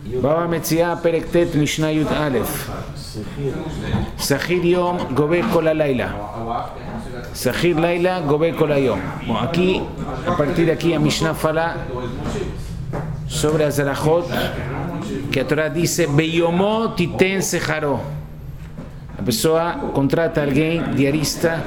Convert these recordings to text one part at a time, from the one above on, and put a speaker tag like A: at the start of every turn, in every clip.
A: Baba Metzia Perektet Mishnah Yud Aleph. Sahir Yom Gobe Kola Laila. Sahir Laila Gobe Kola Yom. Bueno, aquí, a partir de aquí, a Mishnah fala sobre las alajot que a Torah dice Beyomó Titen Sejaro. La persona contrata a alguien, diarista.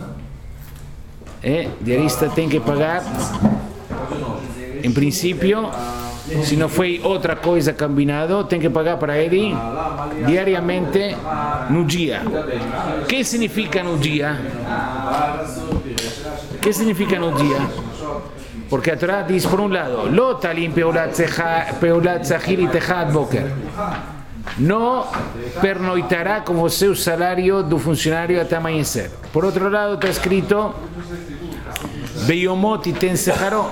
A: Diarista tiene que pagar. En principio, si no fue otra cosa combinado, tiene que pagar para él diariamente un día. ¿Qué significa un día? ¿Qué significa un día? Porque la Torah dice, por un lado, Lo talim peulat zahir y techad boker. No pernoitará como seu salario de un funcionario hasta amanecer. Por otro lado, está escrito Beyomot iten sejaro.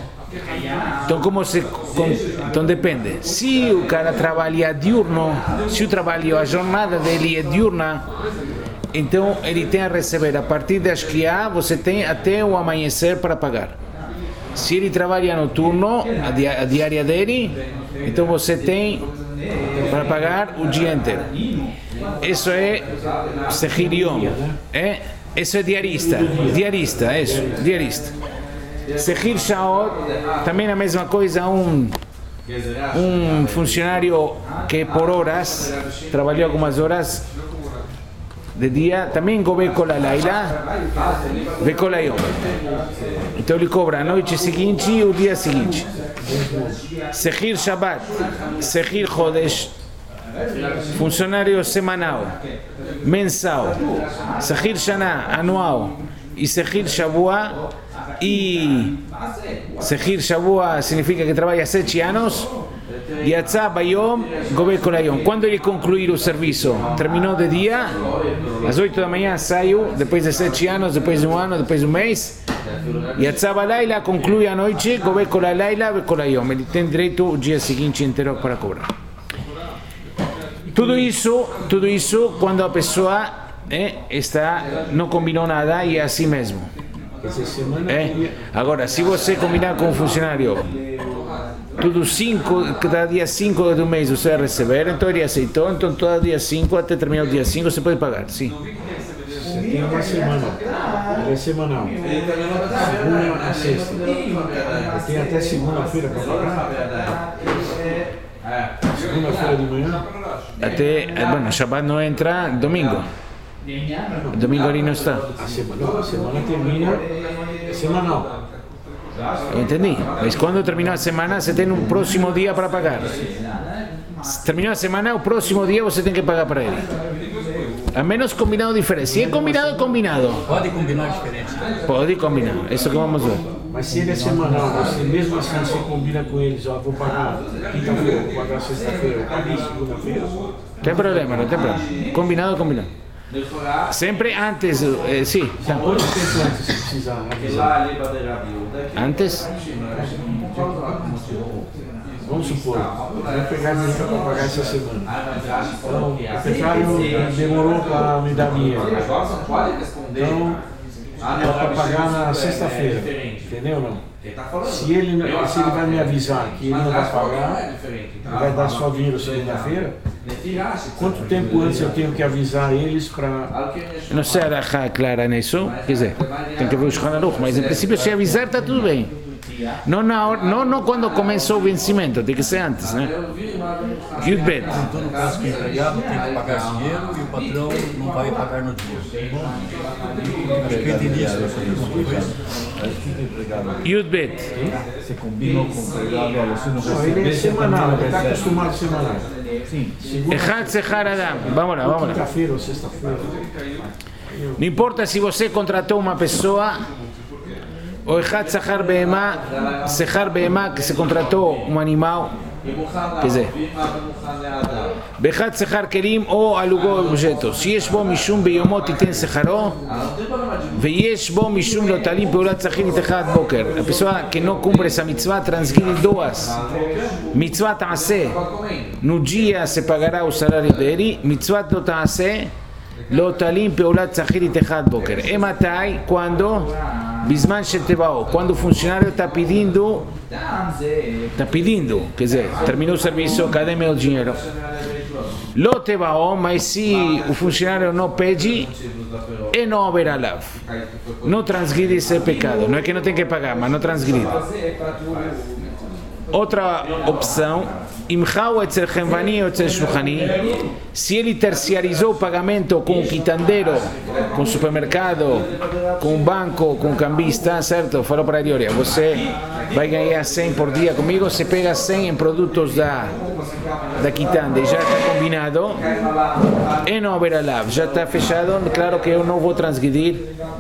A: Então depende. Se o cara trabalha diurno, se o trabalho, a jornada dele é diurna, então ele tem a receber a partir das criar, você tem até o amanhecer para pagar. Se ele trabalha noturno, a diária dele, então você tem para pagar o dia inteiro. Isso é Sehir Yom. Isso é diarista. Diarista, isso, diarista. Sehir Shaot, também a mesma coisa, um funcionário que por horas, trabalhou algumas horas de dia, também gobe kola laila, ve kola yom. Então ele cobra a noite seguinte e o dia seguinte. Sehir Shabbat, Sehir Chodesh, funcionário semanal, mensal, Sehir Shana, anual, e Sehir Shavua. E Sehir Shavua significa que trabalha 7 anos. E Atzá Bayom Gobe Kolayom. Quando ele concluir o serviço, terminou de dia, às 8 da manhã saiu, depois de 7 anos, depois de um ano, depois de um mês. E Atzá Balayla conclui a noite, Gobe Kolayla Gobe Kolayom. Ele tem direito o dia seguinte inteiro para cobrar. Tudo isso quando a pessoa não combinou nada e é assim mesmo. Agora, se você combinar com um funcionário cada dia 5 do mês você vai receber, então ele aceitou, então todo dia 5 até terminar o dia 5 você pode pagar, sim.
B: Você tem uma semana, ele é semanal, segunda a sexta, tem até segunda-feira para pagar, segunda-feira de manhã,
A: até, Shabbat não entra, domingo. Domingo ele não está.
B: A semana termina semanal.
A: Eu entendi. Mas quando terminou a semana, você tem um próximo dia para pagar. Se terminou a semana, o próximo dia você tem que pagar para ele. A menos combinado diferente. Se é combinado, combinado.
C: Pode combinar diferente.
A: Pode combinar. Isso que vamos ver.
B: Mas se ele é semanal, você mesmo assim você combina com eles, ó, vou pagar quinta-feira, vou pagar sexta-feira, vou pagar segunda-feira.
A: Não tem problema, não tem problema. Combinado. Sempre antes, sim.
B: Quanto tempo antes você precisa avisar?
A: Antes?
B: Vamos supor, vai pegar dinheiro para pagar essa semana. Então, o secretário demorou para me dar dinheiro. Então, é para pagar na sexta-feira, entendeu ou não? Se ele vai me avisar que ele não vai pagar, ele vai dar só dinheiro segunda-feira, quanto tempo antes eu tenho que avisar eles para...
A: Não sei a Raha clara nisso, quer dizer, tem que ver o Shulchan Aruch, mas em princípio se avisar está tudo bem. Não quando começou o vencimento, tem que ser antes, né? Yudbet.
C: Então, no caso que o empregado tem que pagar dinheiro e o patrão não vai pagar no dia. Acho que eu entendi isso.
A: Yudbet.
C: Você combinou com o empregado, olha, você não vai
B: Ele é semanal, ele está acostumado a semanal.
C: Sim.
A: Echad Sehar Adam. Vamos lá.
B: Quinta-feira ou sexta-feira.
A: Não importa se você contratou uma pessoa ou Echad Sehar Behemá, que se contratou um animal, quer dizer, Bechat Sehar Kerim ou alugou objetos. Se יש בו משום ביומות תיתן שכרו ויש בו משום לא תלים פעולת שכיר תחת בוקר. A pessoa que não cumpre essa mitzvah transgride duas. Mitzvah ta'aseh, no dia se pagará o salário dele. Mitzvah לא ta'aseh, לא תלים פעולת שכיר תחת בוקר. É matai quando Bisman Shetebao, quando o funcionário está pedindo, quer dizer, terminou o serviço, cadê meu dinheiro? Lotebao, mas se o funcionário não pede, e não haverá lav. Não transgride esse pecado. Não é que não tem que pagar, mas não transgride. Outra opção, se ele terciarizou o pagamento com o quitandeiro, com o supermercado, com o banco, com o cambista, certo? Falou para ele, olha, você vai ganhar 100 por dia comigo, você pega 100 em produtos da quitanda, já está combinado, e não haverá lav, já está fechado, claro que eu não vou transgredir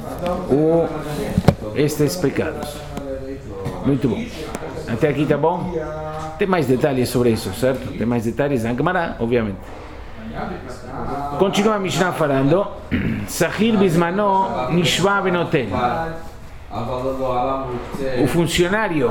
A: estes pecados. Muito bom. Até aqui tá bom? Tem mais detalhes sobre isso, certo? Tem mais detalhes na Gemara, obviamente. Continua a Mishnah falando: Sahir bismano nishva benotel. O funcionário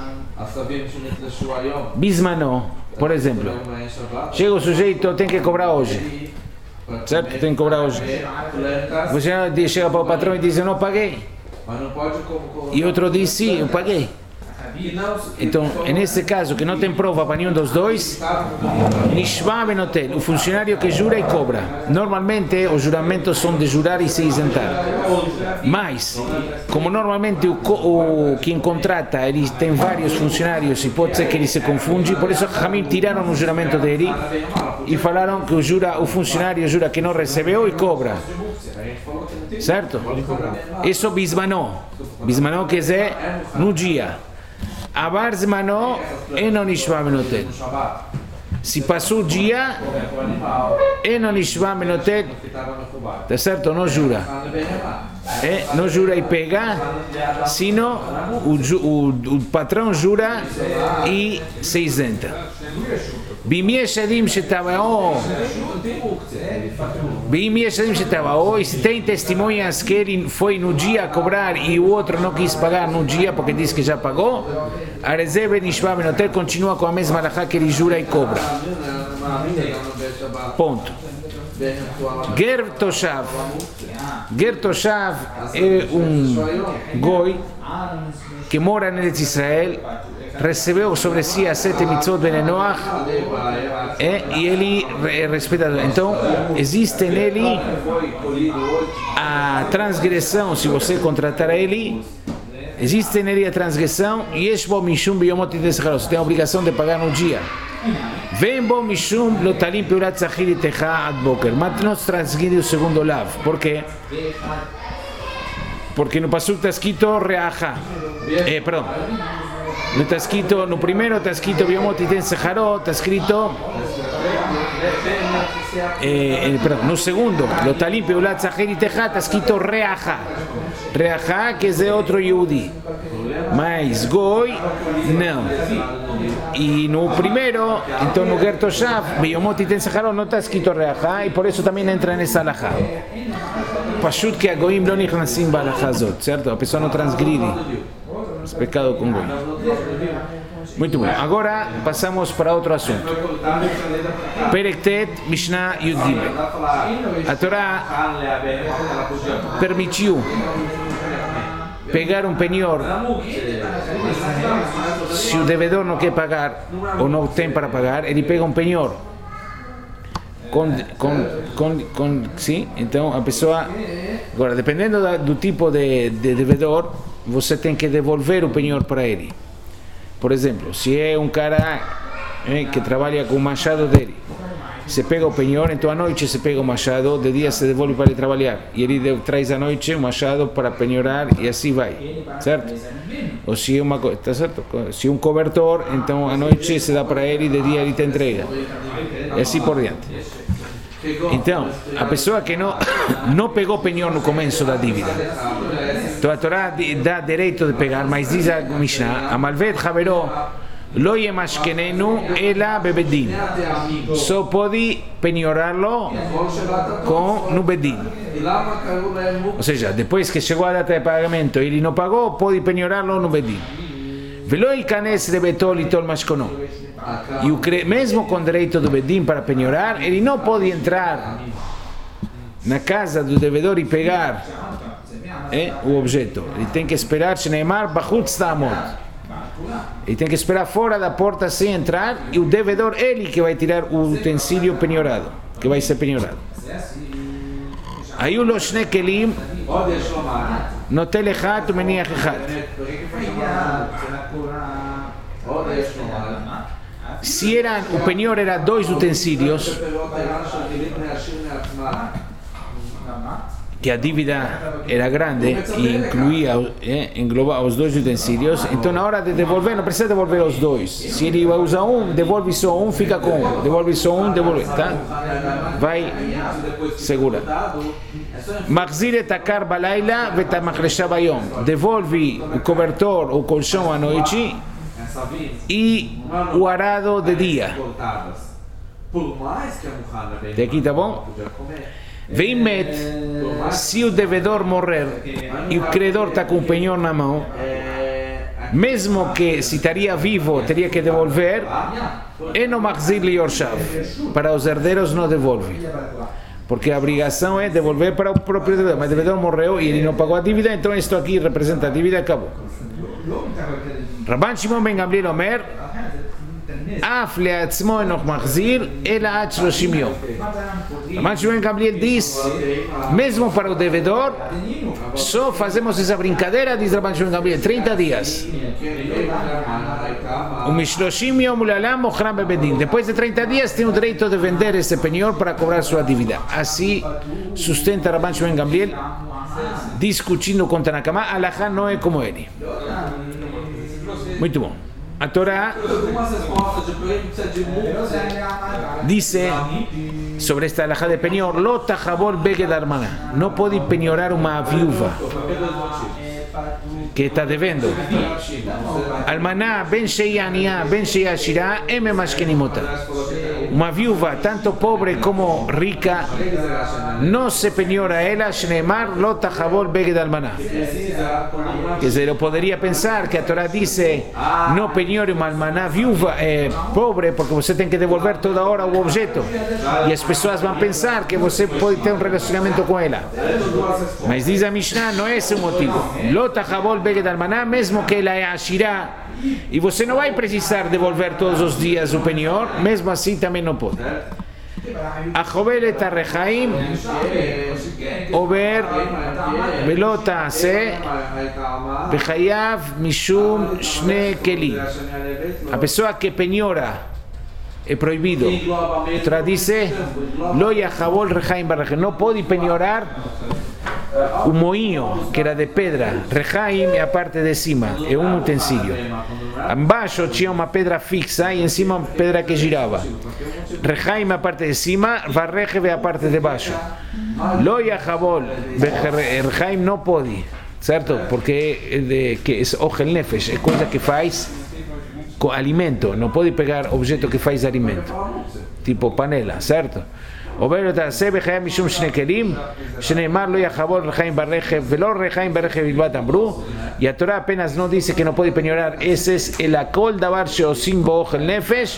A: bismano, por exemplo, chega o sujeito, tem que cobrar hoje, certo? Tem que cobrar hoje. Você chega para o patrão e diz: eu não paguei. E outro diz: sim, eu paguei. Então, é nesse caso que não tem prova para nenhum dos dois, Nishva benotel, o funcionário que jura e cobra. Normalmente, os juramentos são de jurar e se isentar. Mas, como normalmente quem contrata ele tem vários funcionários e pode ser que ele se confunde, por isso Hamim tiraram o juramento dele e falaram que o funcionário jura que não recebeu e cobra. Certo? Isso bismano. Bismano quer dizer no dia. Avar zmano e non nishva benotel. Se passou o dia e non nishva benotel, tá certo? Não jura. Não jura e pega, sino o patrão jura e se isenta. E se tem testemunhas que ele foi no dia a cobrar e o outro não quis pagar no dia porque disse que já pagou, a reserva Nishva benotel continua com a mesma halakha que ele jura e cobra. Ponto. Ger Toshav. Ger Toshav é goi que mora em Israel, recebeu sobre si as 7 mitzvot ben Noach e ele é respeitado. Então, existe nele a transgressão, se você contratar ele, existe nele a transgressão e Yeshbo Mishum Biyomot Yitesacharo, você tem a obrigação de pagar no dia. Vem bom Mishum Lotalim Peulat Zachir Itecha Ad Boker, mas não transgride o segundo lav. Por quê? Porque no Pasuk está escrito Reacha. Perdão. No primeiro está escrito Biyomot Yitesacharo, está escrito no segundo Lotalim Peulat Zachir Itecha está escrito Reacha. Reacha que é outro Yehudi. Mas Goi não. E no primeiro, então no Ger Toshav, Biyomot Yitesacharo não está escrito Reacha e por isso também entra nessa halakha. Pashut que a Goim não nichnasim b'halakha zot, certo? A pessoa não transgride esse pecado com Goim. Muito bom. Agora passamos para outro assunto. Perek Tet, Mishnah Yud Gimel. A Torá permitiu pegar penhor se o devedor não quer pagar ou não tem para pagar, ele pega penhor sim, então a pessoa, agora dependendo do tipo de devedor, você tem que devolver o penhor para ele. Por exemplo, se é cara que trabalha com o machado dele, se pega o penhor, então à noite se pega o machado, de dia se devolve para ele trabalhar e ele traz à noite o machado para penhorar e assim vai, certo? Ou se é uma coisa, tá certo? Se um cobertor, então à noite se dá para ele e de dia ele te entrega e assim por diante. Então, a pessoa que não pegou penhor no começo da dívida, então a Torá dá direito de pegar, mas diz a Mishnah, a malved haveró lo yemashkenenu ela bebedin, só pode penhorá-lo no bedin. Ou seja, depois que chegou a data de pagamento ele não pagou, pode penhorá-lo no bedin. Velo ikanes rebetol itol mashkono. E o mesmo com direito do bedin para penhorar, ele não pode entrar na casa do devedor e pegar o objeto. Ele tem que esperar, Shneimar, Bachutz Ta'amod. Ele tem que esperar fora da porta sem entrar, e o devedor, ele que vai tirar o utensílio penhorado, que vai ser penhorado. Aí o Loshne Kelim, Notel Echad, Meniach Echad. Se o penhor era 2 utensílios, que a dívida era grande e englobava os 2 utensílios, então na hora de devolver, não precisa devolver os 2. Se ele vai usar devolve só fica com devolve só devolve, tá? Vai segurar. Machzir et akar balayla vetamachresha bayom. Devolve o cobertor ou colchão à noite e o arado de dia. Até aqui tá bom? Veimet, se o devedor morrer e o credor está com o penhor na mão, mesmo que se estaria vivo teria que devolver, eno machzir li yorshav, para os herdeiros não devolve, porque a obrigação é devolver para o próprio devedor, mas o devedor morreu e ele não pagou a dívida, então isto aqui representa a dívida e acabou. Rabban Shimon ben Gamliel Omer, Af leatzmo enoch machzir ela ad 30 yom. Rabban Shimon ben Gamliel diz, mesmo para o devedor, só fazemos essa brincadeira, diz Rabban Shimon ben Gamliel, 30 dias. O mishloshim yom ulalam mochram bebedin. Depois de 30 dias tem o direito de vender esse penhor para cobrar sua dívida. Assim sustenta Rabban Shimon ben Gamliel, discutindo com Tanakama, Alahá não é como ele. Muito bom. A Torá diz sobre esta alajá de penhor, lo tajabol beged armaná, não pode penhorar uma viúva que está devendo. Almaná, ben sheia aniá, ben sheia shirá, eme mashkenimota. Uma viúva, tanto pobre como rica, não se penhora ela, shneimar, lo tajabol beged almaná. Quer dizer, eu poderia pensar que a Torá diz, não penhore uma almaná viúva, pobre, porque você tem que devolver toda hora o objeto. E as pessoas vão pensar que você pode ter um relacionamento com ela. Mas diz a Mishnah, não é esse o motivo. Lo tajabol beged almaná, mesmo que ela é ashirá, e você não vai precisar devolver todos os dias o penhor, mesmo assim também não pode. Achovel et harechaim over velo ta'aseh bechayav mishum shne keli. A pessoa que penhora é proibido. Outra diz, lo yachavol rechaim barrechaim, não pode penhorar o moinho, que era de pedra. Rechaim é a parte de cima, é um utensílio. Embaixo tinha uma pedra fixa e em cima uma pedra que girava. Rechaim é a parte de cima, Varrechev é a parte de baixo. Lo yachavol, Rechaim não pode, certo? Porque é ochel nefesh, é coisa que faz com alimento, não pode pegar objeto que faz alimento, tipo panela, certo? אומר אותה, עשה בחייו משום שני כלים, שנאמר לא יחבול רחיים ברכב ולא רחיים ברכב בלבד אמרו, y a Torah apenas no dice que no puede penhorar eses, el כל דבר שעושים בו אוכל נפש,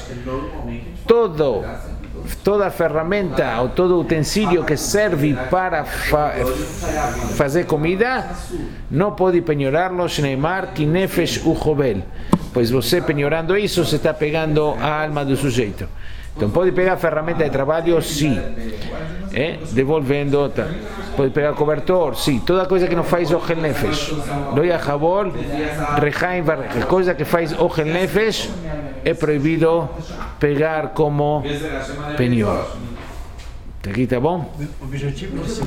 A: toda ferramenta ou todo utensílio que serve para fazer comida, não pode penhorá-lo, Shneimar, ki nefesh u chovel, pois você penhorando isso, você está pegando a alma do sujeito. Então pode pegar ferramenta de trabalho, sim, devolvendo, tá. Pode pegar cobertor, sim, toda coisa que não faz ochel nefesh, lo yachavol, rechaim varrech, coisa que faz ochel nefesh, é proibido pegar como penhor. Aqui tá bom?
B: O objetivo